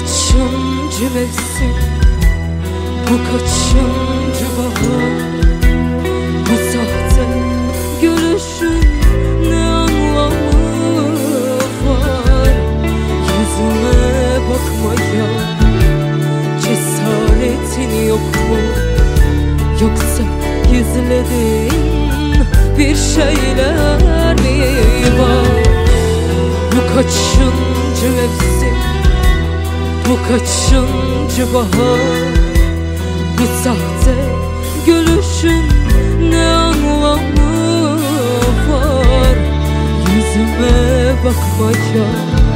kaçıncı mevsim, bu kaçıncı bahar? Bu sahte gülüşün ne anlamı var? Yüzüme bakmaya cesaretin yok mu? Yoksa gizlediğin bir şeyler mi var? Bu kaçıncı mevsim, bu kaçıncı bahar? Bu sahte gülüşün ne anlamı var? Yüzüme bakmaya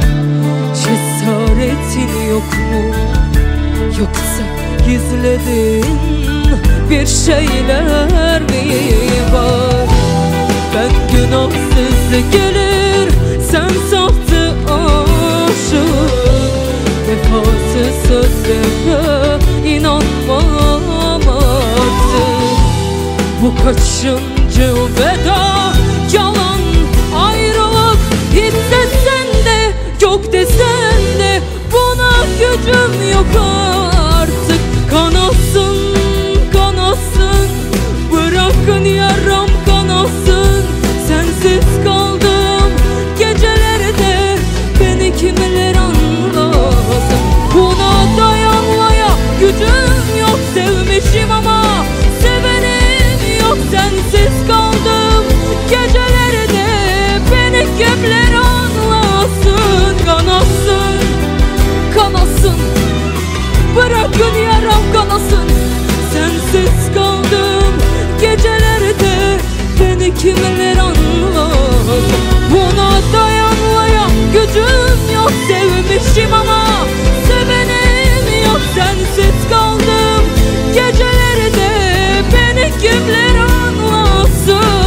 cesaretin yok mu? Yoksa gizlediğin bir şeyler mi var? Ben günahsız gelir, sen sahte aşık. Vefasız sözlere inanmam artık. Bu kaçıncı veda, yalan ayrılık. Hissesen de yok desen de buna gücüm yok artık. Kanasın, kanasın, bırakın yaram kanasın. Sensiz kaldım gecelerde, beni kimler anlasın? Buna dayanmaya gücüm yok, sevmişim ama sevenim yok. Sensiz kaldım gecelerde, beni kimler anlasın? Kanasın, kanasın, bırakın yaram kanasın. Sensiz kaldım gecelerde, beni kimler anlasın? Buna dayanmaya gücüm yok, sevmişim ama sevenim yok. Sensiz kaldım gecelerde, beni kimler anlasın?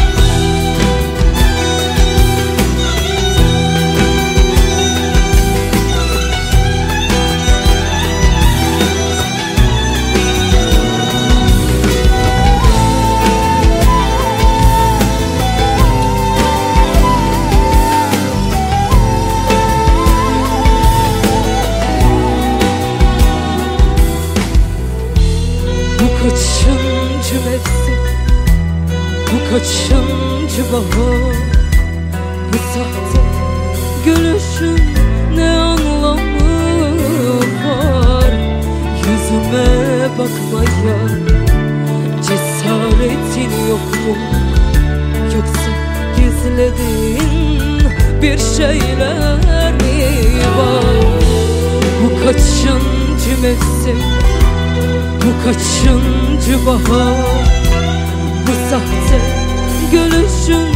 Bu kaçıncı mevsim, bu kaçıncı bahar? Bu sahte gülüşün ne anlamı var? Yüzüme bakmaya cesaretin yok mu? Yoksa gizlediğin bir şeyler mi var? Bu kaçıncı mevsim, bu kaçıncı bahar? Bu sahte gülüşün